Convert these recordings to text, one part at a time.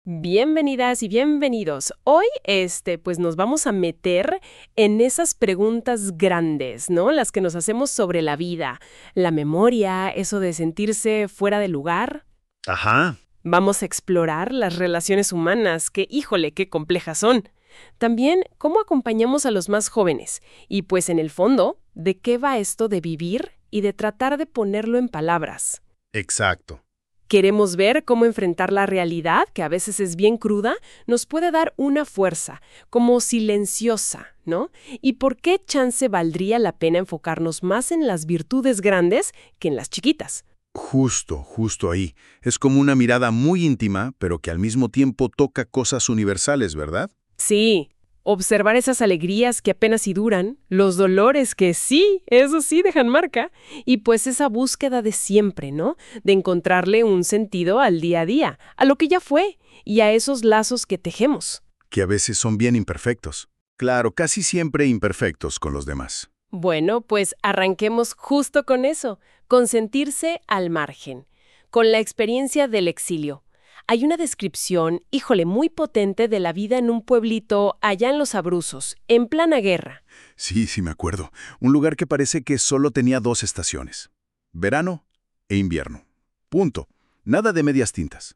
Bienvenidas y bienvenidos. Hoy, pues nos vamos a meter en esas preguntas grandes, ¿no? Las que nos hacemos sobre la vida, la memoria, eso de sentirse fuera de lugar. Ajá, Vamos a explorar las relaciones humanas, que, híjole, qué complejas son. También, cómo acompañamos a los más jóvenes. Y pues, en el fondo, ¿de qué va esto de vivir y de tratar de ponerlo en palabras? exacto. Queremos ver cómo enfrentar la realidad, que a veces es bien cruda, nos puede dar una fuerza, como silenciosa, ¿no? ¿Y por qué chance valdría la pena enfocarnos más en las virtudes grandes que en las chiquitas? Justo ahí. Es como una mirada muy íntima, pero que al mismo tiempo toca cosas universales, ¿verdad? Sí, observar esas alegrías que apenas si duran, los dolores que sí, eso sí dejan marca, y pues esa búsqueda de siempre, ¿no? De encontrarle un sentido al día a día, a lo que ya fue, y a esos lazos que tejemos. Que a veces son bien imperfectos. Claro, casi siempre imperfectos con los demás. Bueno, pues arranquemos justo con eso, con sentirse al margen, con la experiencia del exilio. Hay una descripción, híjole, muy potente de la vida en un pueblito allá en los Abruzos, en plena guerra. Sí, me acuerdo. Un lugar que parece que solo tenía dos estaciones. Verano e invierno. Punto. Nada de medias tintas.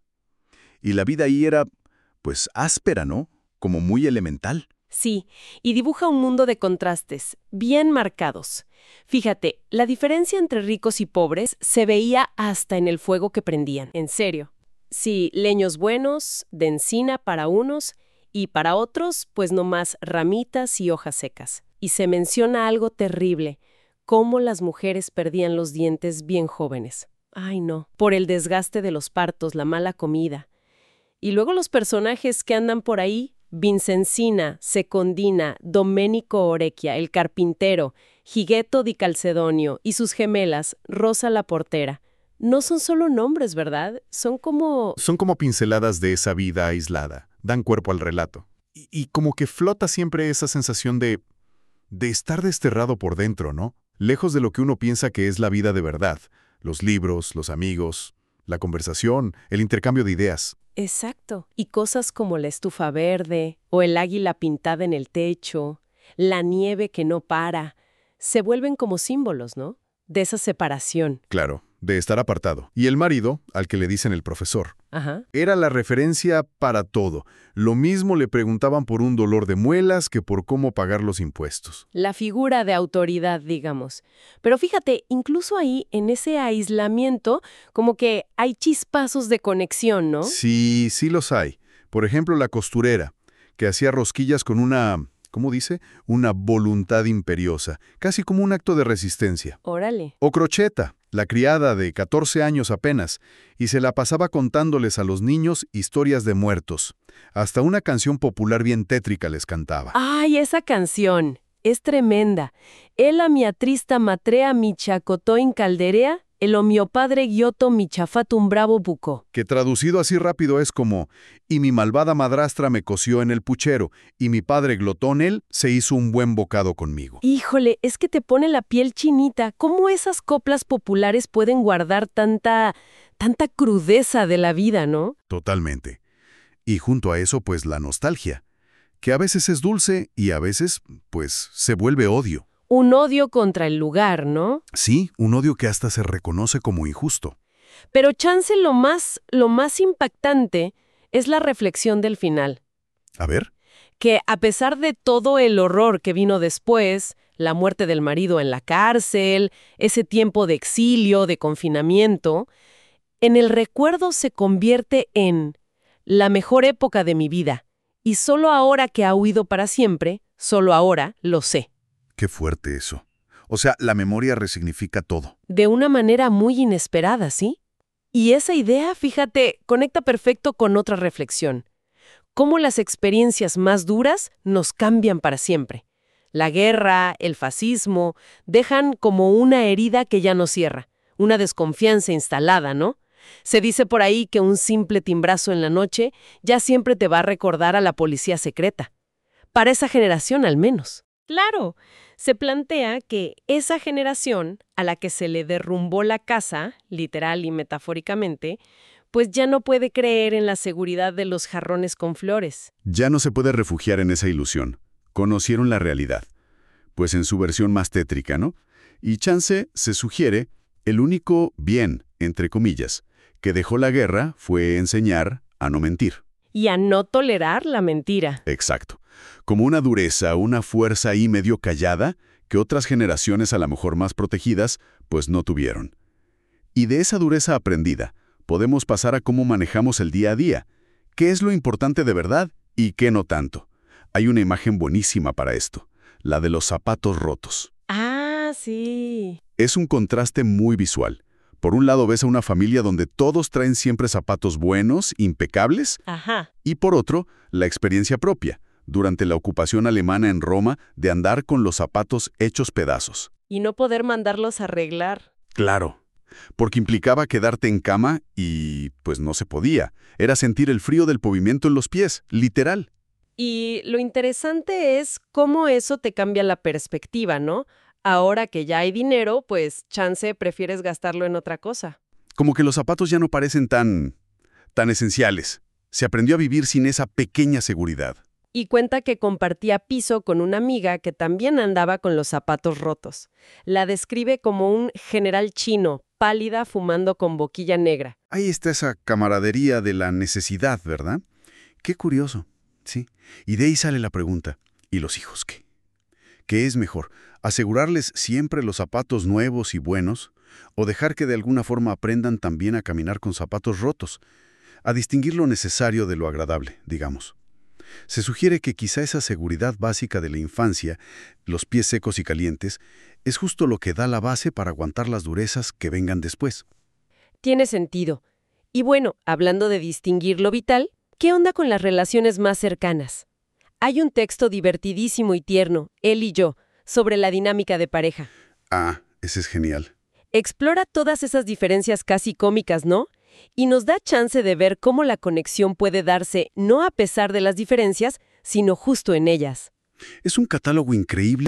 Y la vida ahí era, pues, áspera, ¿no? Como muy elemental. Sí, y dibuja un mundo de contrastes, bien marcados. Fíjate, la diferencia entre ricos y pobres se veía hasta en el fuego que prendían, en serio. Sí, leños buenos, de encina para unos, y para otros, pues nomás ramitas y hojas secas. Y se menciona algo terrible, cómo las mujeres perdían los dientes bien jóvenes. Ay, no, por el desgaste de los partos, la mala comida. Y luego los personajes que andan por ahí, Vincenzina, Secondina, Domenico Orecchia, el carpintero, Gigetto di Calcedonio y sus gemelas, Rosa la portera. No son solo nombres, ¿verdad? Son como... Son como pinceladas de esa vida aislada, dan cuerpo al relato. Y como que flota siempre esa sensación de estar desterrado por dentro, ¿no? Lejos de lo que uno piensa que es la vida de verdad. Los libros, los amigos, la conversación, el intercambio de ideas. Exacto. Y cosas como la estufa verde, o el águila pintada en el techo, la nieve que no para, se vuelven como símbolos, ¿no? De esa separación. Claro, de estar apartado. Y el marido, al que le dicen el profesor, Ajá. era la referencia para todo. Lo mismo le preguntaban por un dolor de muelas que por cómo pagar los impuestos. La figura de autoridad, digamos. Pero fíjate, incluso ahí, en ese aislamiento, como que hay chispazos de conexión, ¿no? Sí los hay. Por ejemplo, la costurera, que hacía rosquillas con una, ¿cómo dice? Una voluntad imperiosa, casi como un acto de resistencia. Órale. O Crocheta, la criada de 14 años apenas, y se la pasaba contándoles a los niños historias de muertos. Hasta una canción popular bien tétrica les cantaba. ¡Ay, esa canción! Es tremenda. Ela mi atrista matrea mi chacotoin calderea, el o mio padre Giotto mi chafatum bravo buco. Que traducido así rápido es como, y mi malvada madrastra me coció en el puchero, y mi padre glotón él se hizo un buen bocado conmigo. Híjole, es que te pone la piel chinita. ¿Cómo esas coplas populares pueden guardar tanta crudeza de la vida, no? Totalmente. Y junto a eso, pues la nostalgia, que a veces es dulce y a veces, pues, se vuelve odio. Un odio contra el lugar, ¿no? Sí, un odio que hasta se reconoce como injusto. Pero chance lo más impactante es la reflexión del final. A ver, Que a pesar de todo el horror que vino después, la muerte del marido en la cárcel, ese tiempo de exilio, de confinamiento, en el recuerdo se convierte en la mejor época de mi vida. Y solo ahora que ha huido para siempre, solo ahora lo sé. Qué fuerte eso. O sea, la memoria resignifica todo. De una manera muy inesperada, ¿sí? Y esa idea, fíjate, conecta perfecto con otra reflexión. Cómo las experiencias más duras nos cambian para siempre. La guerra, el fascismo, dejan como una herida que ya no cierra, una desconfianza instalada, ¿no? Se dice por ahí que un simple timbrazo en la noche ya siempre te va a recordar a la policía secreta. Para esa generación al menos. Claro, se plantea que esa generación a la que se le derrumbó la casa, literal y metafóricamente, pues ya no puede creer en la seguridad de los jarrones con flores. Ya no se puede refugiar en esa ilusión. Conocieron la realidad. Pues en su versión más tétrica, ¿no? Y Chance se sugiere, el único bien, entre comillas, que dejó la guerra fue enseñar a no mentir. Y a no tolerar la mentira. Exacto. Como una dureza, una fuerza ahí medio callada que otras generaciones a lo mejor más protegidas, pues no tuvieron. Y de esa dureza aprendida, podemos pasar a cómo manejamos el día a día. ¿Qué es lo importante de verdad y qué no tanto? Hay una imagen buenísima para esto, la de los zapatos rotos. Ah, sí. Es un contraste muy visual. Por un lado ves a una familia donde todos traen siempre zapatos buenos, impecables, Ajá. y por otro, la experiencia propia, durante la ocupación alemana en Roma, de andar con los zapatos hechos pedazos. Y no poder mandarlos a arreglar. Claro, porque implicaba quedarte en cama y, pues no se podía. Era sentir el frío del pavimento en los pies, literal. Y lo interesante es cómo eso te cambia la perspectiva, ¿no? Ahora que ya hay dinero, pues chance prefieres gastarlo en otra cosa. Como que los zapatos ya no parecen tan esenciales. Se aprendió a vivir sin esa pequeña seguridad. Y cuenta que compartía piso con una amiga que también andaba con los zapatos rotos. La describe como un general chino, pálida, fumando con boquilla negra. Ahí está esa camaradería de la necesidad, ¿verdad? Qué curioso, sí. Y de ahí sale la pregunta, ¿y los hijos qué? ¿Qué es mejor, asegurarles siempre los zapatos nuevos y buenos, o dejar que de alguna forma aprendan también a caminar con zapatos rotos, a distinguir lo necesario de lo agradable, digamos? Se sugiere que quizá esa seguridad básica de la infancia, los pies secos y calientes, es justo lo que da la base para aguantar las durezas que vengan después. Tiene sentido. Y bueno, hablando de distinguir lo vital, ¿qué onda con las relaciones más cercanas? Hay un texto divertidísimo y tierno, Él y yo, sobre la dinámica de pareja. Ah, ese es genial. Explora todas esas diferencias casi cómicas, ¿no? Y nos da chance de ver cómo la conexión puede darse no a pesar de las diferencias, sino justo en ellas. Es un catálogo increíble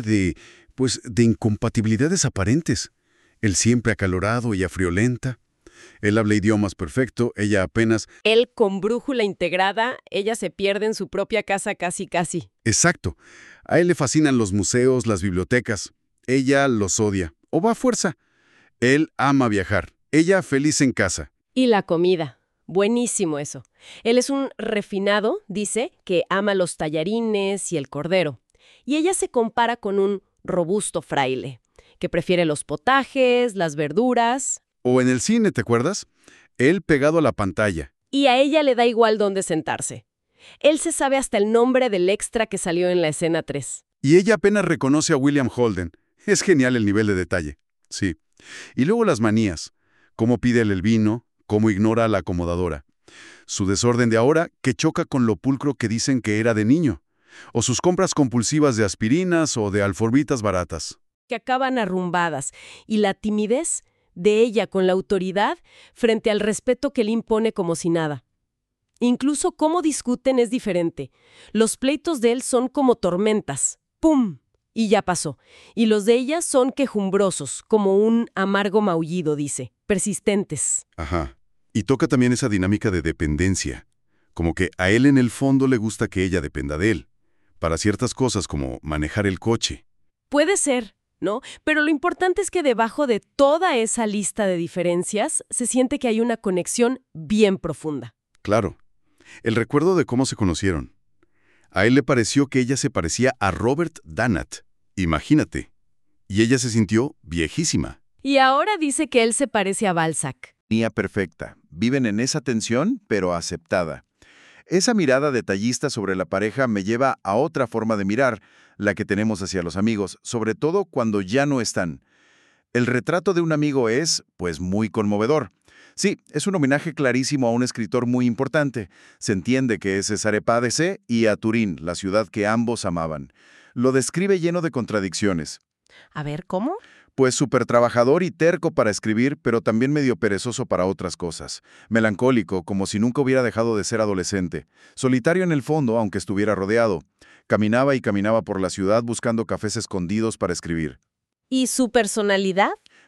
de incompatibilidades aparentes. Él siempre acalorado, ella friolenta. Él habla idiomas perfecto, ella apenas... Él con brújula integrada, ella se pierde en su propia casa casi. Exacto. A él le fascinan los museos, las bibliotecas. Ella los odia. O va a fuerza. Él ama viajar. Ella feliz en casa. Y la comida. Buenísimo eso. Él es un refinado, dice, que ama los tallarines y el cordero. Y ella se compara con un robusto fraile, que prefiere los potajes, las verduras. O en el cine, ¿te acuerdas? Él pegado a la pantalla. Y a ella le da igual dónde sentarse. Él se sabe hasta el nombre del extra que salió en la escena 3. Y ella apenas reconoce a William Holden. Es genial el nivel de detalle. Sí. Y luego las manías. Cómo pide el vino, cómo ignora a la acomodadora. Su desorden de ahora que choca con lo pulcro que dicen que era de niño. O sus compras compulsivas de aspirinas o de alforbitas baratas. Que acaban arrumbadas. Y la timidez de ella con la autoridad frente al respeto que le impone como si nada. Incluso cómo discuten es diferente. Los pleitos de él son como tormentas. ¡Pum! Y ya pasó. Y los de ella son quejumbrosos, como un amargo maullido, dice. Persistentes. Ajá. Y toca también esa dinámica de dependencia. Como que a él en el fondo le gusta que ella dependa de él. Para ciertas cosas como manejar el coche. Puede ser, ¿no? Pero lo importante es que debajo de toda esa lista de diferencias se siente que hay una conexión bien profunda. Claro. El recuerdo de cómo se conocieron. A él le pareció que ella se parecía a Robert Dannat. Imagínate. Y ella se sintió viejísima. Y ahora dice que él se parece a Balzac. Niña perfecta. Viven en esa tensión, pero aceptada. Esa mirada detallista sobre la pareja me lleva a otra forma de mirar, la que tenemos hacia los amigos, sobre todo cuando ya no están. El retrato de un amigo es, pues, muy conmovedor. Sí, es un homenaje clarísimo a un escritor muy importante. Se entiende que es Cesare Pavese y a Turín, la ciudad que ambos amaban. Lo describe lleno de contradicciones. A ver, ¿cómo? Pues súper trabajador y terco para escribir, pero también medio perezoso para otras cosas. Melancólico, como si nunca hubiera dejado de ser adolescente. Solitario en el fondo, aunque estuviera rodeado. Caminaba y caminaba por la ciudad buscando cafés escondidos para escribir. ¿Y su personalidad?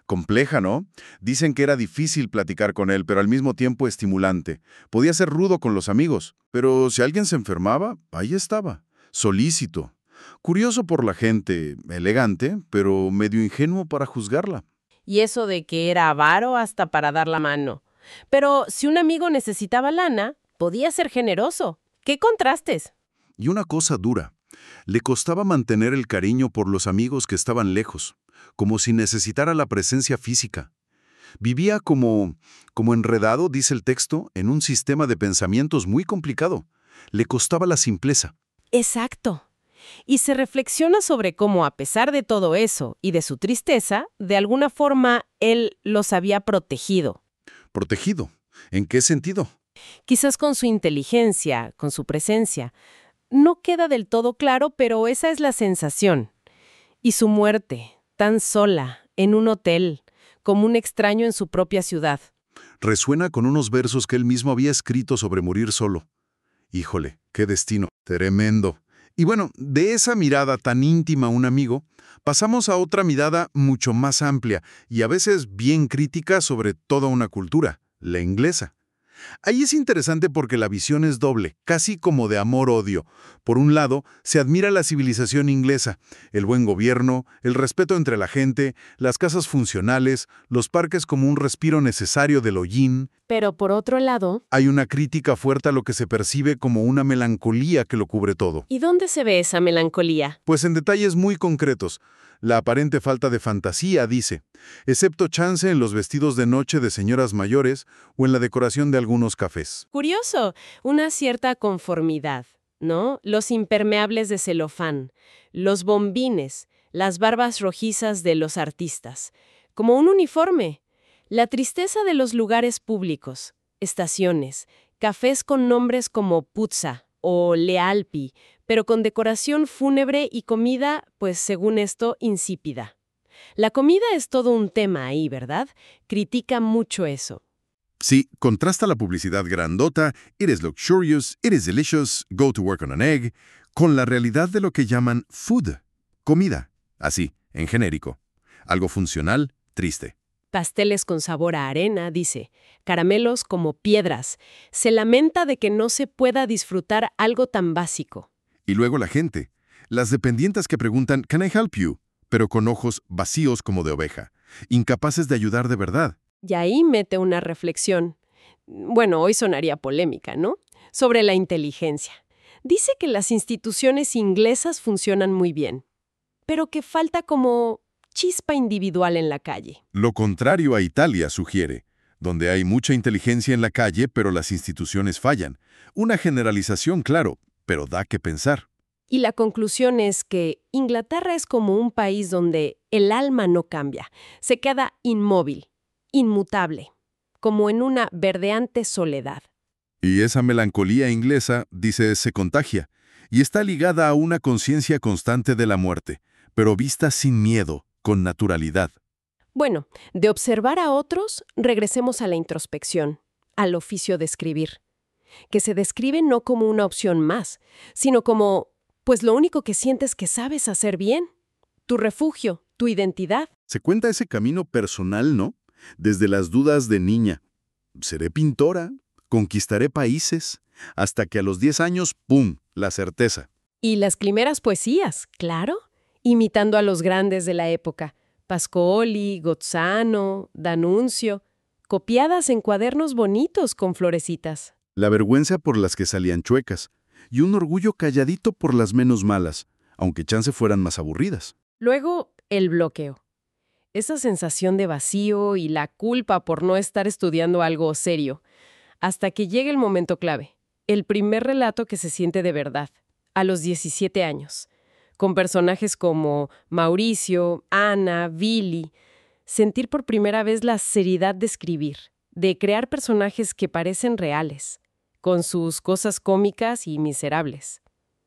Compleja, ¿no? Dicen que era difícil platicar con él, pero al mismo tiempo estimulante. Podía ser rudo con los amigos, pero si alguien se enfermaba, ahí estaba, solícito. Curioso por la gente, elegante, pero medio ingenuo para juzgarla. Y eso de que era avaro hasta para dar la mano. Pero si un amigo necesitaba lana, podía ser generoso. ¡Qué contrastes! Y una cosa dura, le costaba mantener el cariño por los amigos que estaban lejos, como si necesitara la presencia física. Vivía como enredado, dice el texto, en un sistema de pensamientos muy complicado. Le costaba la simpleza. Exacto. Y se reflexiona sobre cómo, a pesar de todo eso y de su tristeza, de alguna forma él los había protegido. ¿Protegido? ¿En qué sentido? Quizás con su inteligencia, con su presencia. No queda del todo claro, pero esa es la sensación. Y su muerte, tan sola, en un hotel, como un extraño en su propia ciudad. Resuena con unos versos que él mismo había escrito sobre morir solo. Híjole, qué destino, tremendo. Y bueno, de esa mirada tan íntima a un amigo, pasamos a otra mirada mucho más amplia y a veces bien crítica sobre toda una cultura, la inglesa. Ahí es interesante porque la visión es doble, casi como de amor-odio. Por un lado, se admira la civilización inglesa, el buen gobierno, el respeto entre la gente, las casas funcionales, los parques como un respiro necesario del hollín. Pero por otro lado, Hay una crítica fuerte a lo que se percibe como una melancolía que lo cubre todo. ¿y dónde se ve esa melancolía? Pues en detalles muy concretos. La aparente falta de fantasía, dice, excepto chance en los vestidos de noche de señoras mayores o en la decoración de algunos cafés. Curioso, una cierta conformidad, ¿no? Los impermeables de celofán, los bombines, las barbas rojizas de los artistas, como un uniforme. La tristeza de los lugares públicos, estaciones, cafés con nombres como Puzza o Le Alpi, pero con decoración fúnebre y comida, pues según esto, insípida. La comida es todo un tema ahí, ¿verdad? Critica mucho eso. Sí, contrasta la publicidad grandota, it is luxurious, it is delicious, go to work on an egg, con la realidad de lo que llaman food, comida, así, en genérico. Algo funcional, triste. Pasteles con sabor a arena, dice. Caramelos como piedras. Se lamenta de que no se pueda disfrutar algo tan básico. Y luego la gente, las dependientas que preguntan, ¿can I help you? Pero con ojos vacíos como de oveja, incapaces de ayudar de verdad. Y ahí mete una reflexión. Bueno, hoy sonaría polémica, ¿no? Sobre la inteligencia. Dice que las instituciones inglesas funcionan muy bien, pero que falta como chispa individual en la calle. Lo contrario a Italia, sugiere, donde hay mucha inteligencia en la calle, pero las instituciones fallan. Una generalización, claro, pero da que pensar. Y la conclusión es que Inglaterra es como un país donde el alma no cambia, se queda inmóvil, inmutable, como en una verdeante soledad. Y esa melancolía inglesa, dice, se contagia, y está ligada a una conciencia constante de la muerte, pero vista sin miedo, con naturalidad. Bueno, de observar a otros, regresemos a la introspección, al oficio de escribir, que se describe no como una opción más, sino como, pues lo único que sientes que sabes hacer bien, tu refugio, tu identidad. Se cuenta ese camino personal, ¿no? Desde las dudas de niña. ¿Seré pintora? ¿Conquistaré países? Hasta que a los 10 años, ¡pum!, la certeza. Y las primeras poesías, claro, imitando a los grandes de la época, Pascoli, Gozzano, D'Annunzio, copiadas en cuadernos bonitos con florecitas. La vergüenza por las que salían chuecas, y un orgullo calladito por las menos malas, aunque chance fueran más aburridas. Luego, el bloqueo. Esa sensación de vacío y la culpa por no estar estudiando algo serio, hasta que llegue el momento clave, el primer relato que se siente de verdad, a los 17 años, con personajes como Mauricio, Ana, Billy, sentir por primera vez la seriedad de escribir, de crear personajes que parecen reales, con sus cosas cómicas y miserables.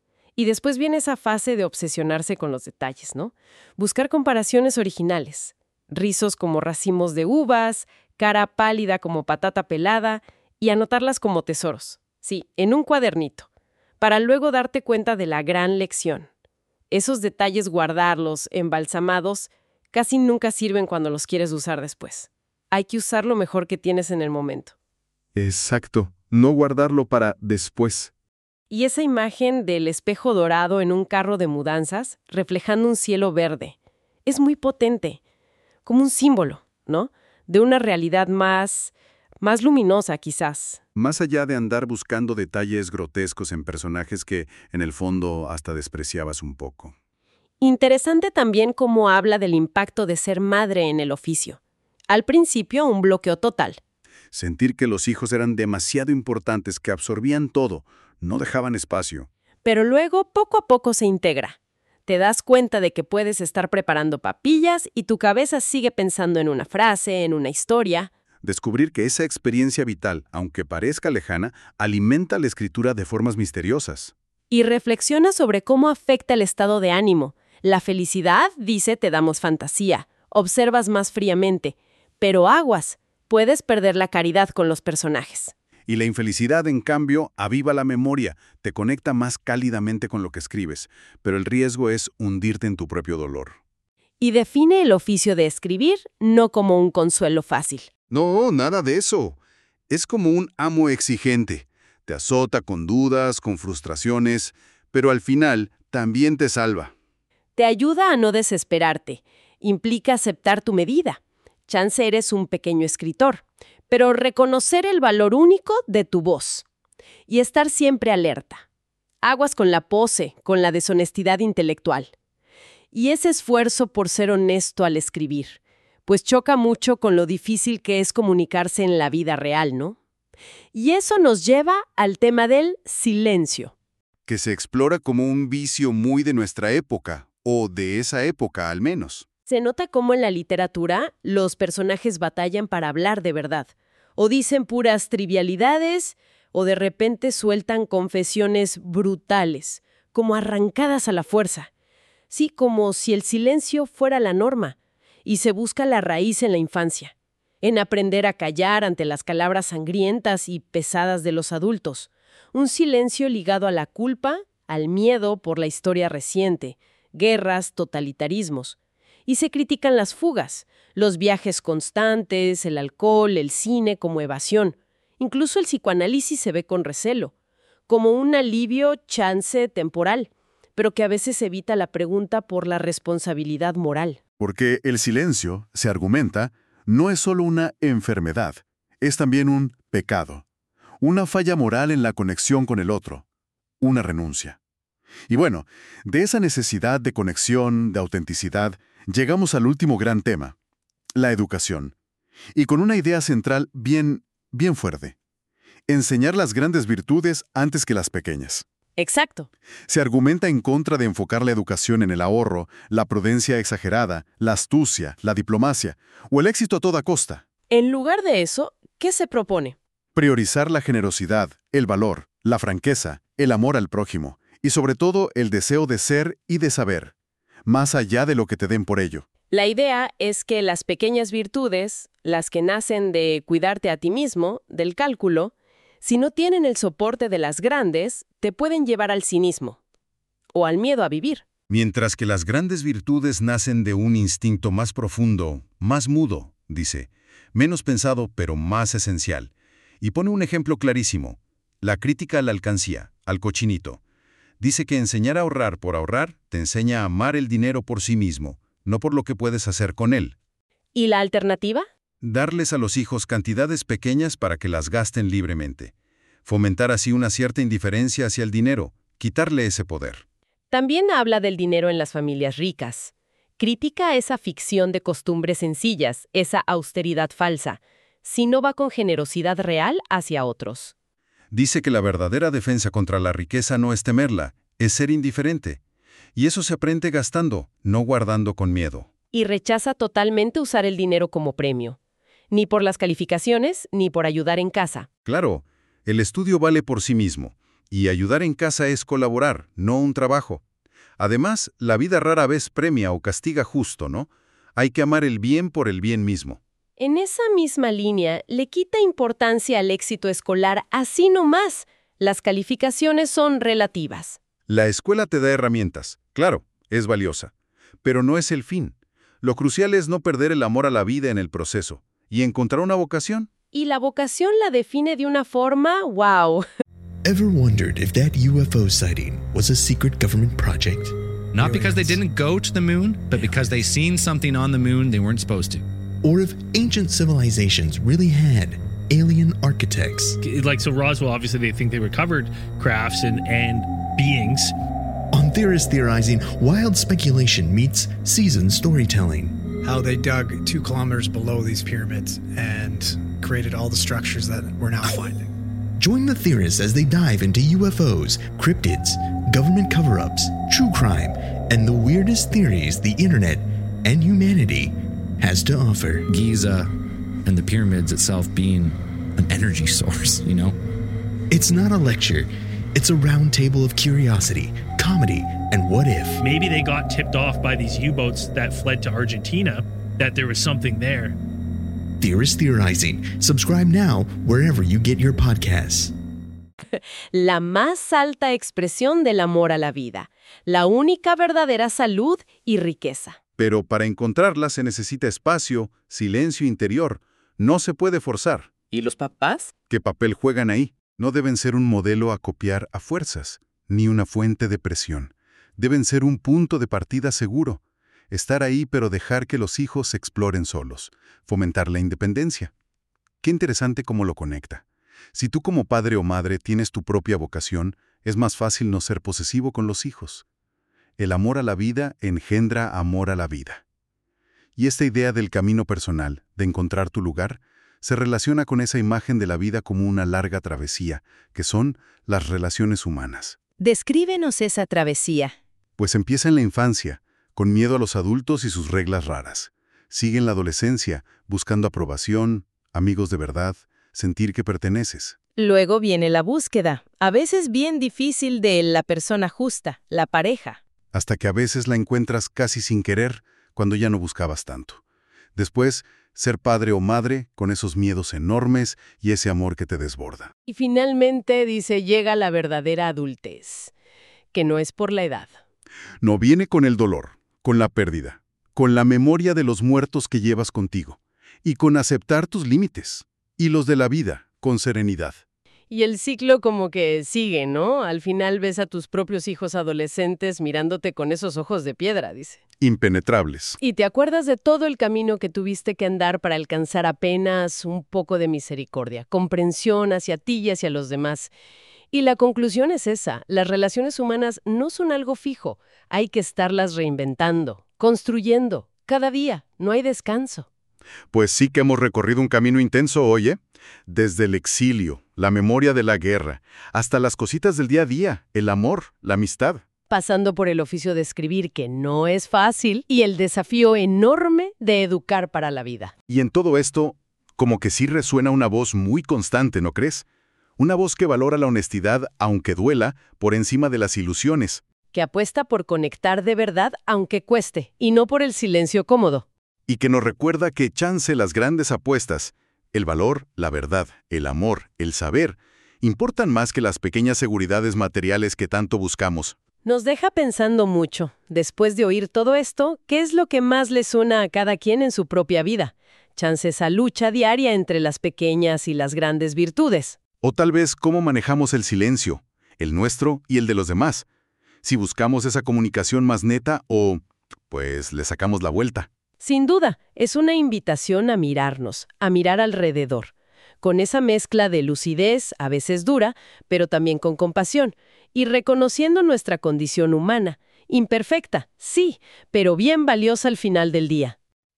Y después viene esa fase de obsesionarse con los detalles, ¿no? Buscar comparaciones originales, rizos como racimos de uvas, cara pálida como patata pelada, y anotarlas como tesoros, sí, en un cuadernito, para luego darte cuenta de la gran lección. Esos detalles guardarlos, embalsamados, Casi nunca sirven cuando los quieres usar después. Hay que usar lo mejor que tienes en el momento. Exacto, no guardarlo para después. Y esa imagen del espejo dorado en un carro de mudanzas, reflejando un cielo verde, es muy potente, como un símbolo, ¿no? De una realidad más luminosa, quizás. Más allá de andar buscando detalles grotescos en personajes que, en el fondo, hasta despreciabas un poco. Interesante también cómo habla del impacto de ser madre en el oficio. Al principio, un bloqueo total. Sentir que los hijos eran demasiado importantes, que absorbían todo, no dejaban espacio. Pero luego, poco a poco se integra. Te das cuenta de que puedes estar preparando papillas y tu cabeza sigue pensando en una frase, en una historia. Descubrir que esa experiencia vital, aunque parezca lejana, alimenta la escritura de formas misteriosas. Y reflexiona sobre cómo afecta el estado de ánimo. La felicidad, dice, te damos fantasía. Observas más fríamente. Pero aguas, puedes perder la caridad con los personajes. Y la infelicidad, en cambio, aviva la memoria, te conecta más cálidamente con lo que escribes, pero el riesgo es hundirte en tu propio dolor. Y define el oficio de escribir no como un consuelo fácil. No, nada de eso. Es como un amo exigente. Te azota con dudas, con frustraciones, pero al final también te salva. Te ayuda a no desesperarte. Implica aceptar tu medida. Chance eres un pequeño escritor, pero reconocer el valor único de tu voz. Y estar siempre alerta. Aguas con la pose, con la deshonestidad intelectual. Y ese esfuerzo por ser honesto al escribir, pues choca mucho con lo difícil que es comunicarse en la vida real, ¿no? Y eso nos lleva al tema del silencio. Que se explora como un vicio muy de nuestra época, o de esa época al menos. Se nota cómo en la literatura los personajes batallan para hablar de verdad, o dicen puras trivialidades, o de repente sueltan confesiones brutales, como arrancadas a la fuerza. Sí, como si el silencio fuera la norma, y se busca la raíz en la infancia, en aprender a callar ante las palabras sangrientas y pesadas de los adultos. Un silencio ligado a la culpa, al miedo por la historia reciente, guerras, totalitarismos. Y se critican las fugas, los viajes constantes, el alcohol, el cine como evasión. Incluso el psicoanálisis se ve con recelo, como un alivio chance temporal, pero que a veces evita la pregunta por la responsabilidad moral. Porque el silencio, se argumenta, no es solo una enfermedad, es también un pecado, una falla moral en la conexión con el otro, una renuncia. Y bueno, de esa necesidad de conexión, de autenticidad, llegamos al último gran tema, la educación. Y con una idea central bien fuerte. Enseñar las grandes virtudes antes que las pequeñas. Exacto. Se argumenta en contra de enfocar la educación en el ahorro, la prudencia exagerada, la astucia, la diplomacia o el éxito a toda costa. En lugar de eso, ¿qué se propone? Priorizar la generosidad, el valor, la franqueza, el amor al prójimo y sobre todo el deseo de ser y de saber, más allá de lo que te den por ello. La idea es que las pequeñas virtudes, las que nacen de cuidarte a ti mismo, del cálculo, si no tienen el soporte de las grandes, te pueden llevar al cinismo o al miedo a vivir. Mientras que las grandes virtudes nacen de un instinto más profundo, más mudo, dice, menos pensado pero más esencial. Y pone un ejemplo clarísimo, la crítica a la alcancía, al cochinito. Dice que enseñar a ahorrar por ahorrar te enseña a amar el dinero por sí mismo, no por lo que puedes hacer con él. ¿Y la alternativa? Darles a los hijos cantidades pequeñas para que las gasten libremente. Fomentar así una cierta indiferencia hacia el dinero, quitarle ese poder. También habla del dinero en las familias ricas. Critica esa ficción de costumbres sencillas, esa austeridad falsa, si no va con generosidad real hacia otros. Dice que la verdadera defensa contra la riqueza no es temerla, es ser indiferente. Y eso se aprende gastando, no guardando con miedo. Y rechaza totalmente usar el dinero como premio. Ni por las calificaciones, ni por ayudar en casa. Claro, el estudio vale por sí mismo, y ayudar en casa es colaborar, no un trabajo. Además, la vida rara vez premia o castiga justo, ¿no? Hay que amar el bien por el bien mismo. En esa misma línea, le quita importancia al éxito escolar así nomás. Las calificaciones son relativas. La escuela te da herramientas, claro, es valiosa, pero no es el fin. Lo crucial es no perder el amor a la vida en el proceso y encontrar una vocación. Y la vocación la define de una forma, wow. Ever wondered if that UFO sighting was a secret government project? Not because they didn't go to the moon, but because they seen something on the moon they weren't supposed to. Or if ancient civilizations really had alien architects? So Roswell, obviously they think they recovered crafts and beings. On Theorists Theorizing, wild speculation meets seasoned storytelling. How they dug 2 kilometers below these pyramids and created all the structures that we're now finding. Join the theorists as they dive into UFOs, cryptids, government cover-ups, true crime, and the weirdest theories the internet and humanity has to offer. Giza and the pyramids itself being an energy source, you know? It's not a lecture. It's a round table of curiosity, comedy, and what if. Maybe they got tipped off by these U-boats that fled to Argentina that there was something there. Theorists Theorizing. Subscribe now wherever you get your podcasts. La más alta expresión del amor a la vida. La única verdadera salud y riqueza. Pero para encontrarla se necesita espacio, silencio interior. No se puede forzar. ¿Y los papás? ¿Qué papel juegan ahí? No deben ser un modelo a copiar a fuerzas, ni una fuente de presión. Deben ser un punto de partida seguro. Estar ahí pero dejar que los hijos se exploren solos. Fomentar la independencia. Qué interesante cómo lo conecta. Si tú como padre o madre tienes tu propia vocación, es más fácil no ser posesivo con los hijos. El amor a la vida engendra amor a la vida. Y esta idea del camino personal, de encontrar tu lugar, se relaciona con esa imagen de la vida como una larga travesía, que son las relaciones humanas. Descríbenos esa travesía. Pues empieza en la infancia, con miedo a los adultos y sus reglas raras. Sigue en la adolescencia, buscando aprobación, amigos de verdad, sentir que perteneces. Luego viene la búsqueda, a veces bien difícil, de la persona justa, la pareja. Hasta que a veces la encuentras casi sin querer, cuando ya no buscabas tanto. Después, ser padre o madre, con esos miedos enormes y ese amor que te desborda. Y finalmente, dice, llega la verdadera adultez, que no es por la edad. No viene con el dolor, con la pérdida, con la memoria de los muertos que llevas contigo, y con aceptar tus límites, y los de la vida, con serenidad. Y el ciclo como que sigue, ¿no? Al final ves a tus propios hijos adolescentes mirándote con esos ojos de piedra, dice. Impenetrables. Y te acuerdas de todo el camino que tuviste que andar para alcanzar apenas un poco de misericordia, comprensión hacia ti y hacia los demás. Y la conclusión es esa, las relaciones humanas no son algo fijo, hay que estarlas reinventando, construyendo, cada día, no hay descanso. Pues sí que hemos recorrido un camino intenso hoy, ¿eh? Desde el exilio, la memoria de la guerra, hasta las cositas del día a día, el amor, la amistad. Pasando por el oficio de escribir, que no es fácil, y el desafío enorme de educar para la vida. Y en todo esto, como que sí resuena una voz muy constante, ¿no crees? Una voz que valora la honestidad, aunque duela, por encima de las ilusiones. Que apuesta por conectar de verdad, aunque cueste, y no por el silencio cómodo. Y que nos recuerda que chance las grandes apuestas, el valor, la verdad, el amor, el saber, importan más que las pequeñas seguridades materiales que tanto buscamos. Nos deja pensando mucho. Después de oír todo esto, ¿qué es lo que más le suena a cada quien en su propia vida? Chance esa lucha diaria entre las pequeñas y las grandes virtudes. O tal vez cómo manejamos el silencio, el nuestro y el de los demás. Si buscamos esa comunicación más neta o, pues, le sacamos la vuelta. Sin duda, es una invitación a mirarnos, a mirar alrededor, con esa mezcla de lucidez, a veces dura, pero también con compasión, y reconociendo nuestra condición humana, imperfecta, sí, pero bien valiosa al final del día.